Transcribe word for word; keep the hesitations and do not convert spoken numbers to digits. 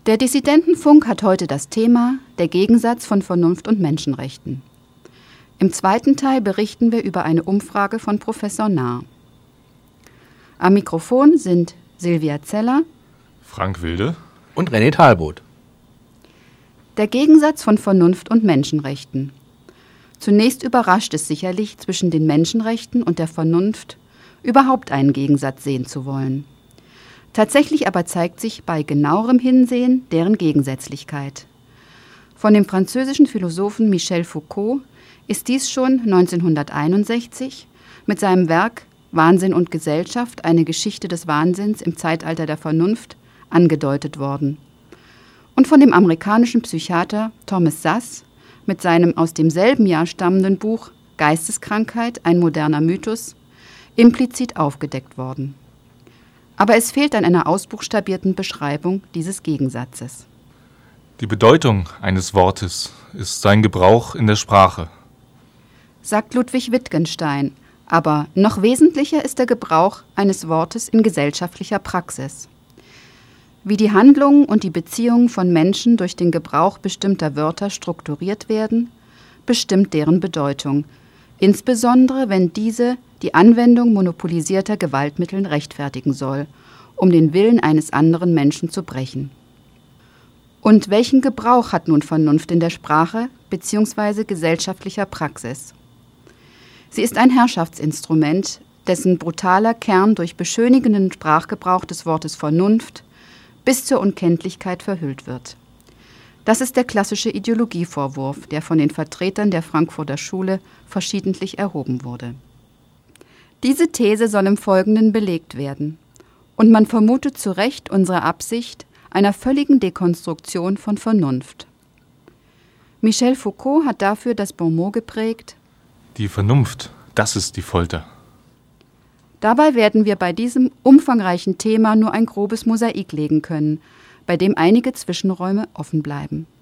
Der Dissidentenfunk hat heute das Thema der Gegensatz von Vernunft und Menschenrechten. Im zweiten Teil berichten wir über eine Umfrage von Professor Nahr. Am Mikrofon sind Silvia Zeller, Frank Wilde und René Thalboth. Der Gegensatz von Vernunft und Menschenrechten. Zunächst überrascht es sicherlich, zwischen den Menschenrechten und der Vernunft überhaupt einen Gegensatz sehen zu wollen. Tatsächlich aber zeigt sich bei genauerem Hinsehen deren Gegensätzlichkeit. Von dem französischen Philosophen Michel Foucault ist dies schon neunzehnhunderteinundsechzig mit seinem Werk Wahnsinn und Gesellschaft, eine Geschichte des Wahnsinns im Zeitalter der Vernunft angedeutet worden. Und von dem amerikanischen Psychiater Thomas Szasz mit seinem aus demselben Jahr stammenden Buch Geisteskrankheit, ein moderner Mythos, implizit aufgedeckt worden. Aber es fehlt an einer ausbuchstabierten Beschreibung dieses Gegensatzes. Die Bedeutung eines Wortes ist sein Gebrauch in der Sprache, sagt Ludwig Wittgenstein, aber noch wesentlicher ist der Gebrauch eines Wortes in gesellschaftlicher Praxis. Wie die Handlungen und die Beziehungen von Menschen durch den Gebrauch bestimmter Wörter strukturiert werden, bestimmt deren Bedeutung, insbesondere wenn diese die Anwendung monopolisierter Gewaltmittel rechtfertigen soll, um den Willen eines anderen Menschen zu brechen. Und welchen Gebrauch hat nun Vernunft in der Sprache bzw. gesellschaftlicher Praxis? Sie ist ein Herrschaftsinstrument, dessen brutaler Kern durch beschönigenden Sprachgebrauch des Wortes Vernunft bis zur Unkenntlichkeit verhüllt wird. Das ist der klassische Ideologievorwurf, der von den Vertretern der Frankfurter Schule verschiedentlich erhoben wurde. Diese These soll im Folgenden belegt werden. Und man vermutet zu Recht unsere Absicht einer völligen Dekonstruktion von Vernunft. Michel Foucault hat dafür das Bonmot geprägt: Die Vernunft, das ist die Folter. Dabei werden wir bei diesem umfangreichen Thema nur ein grobes Mosaik legen können, bei dem einige Zwischenräume offen bleiben.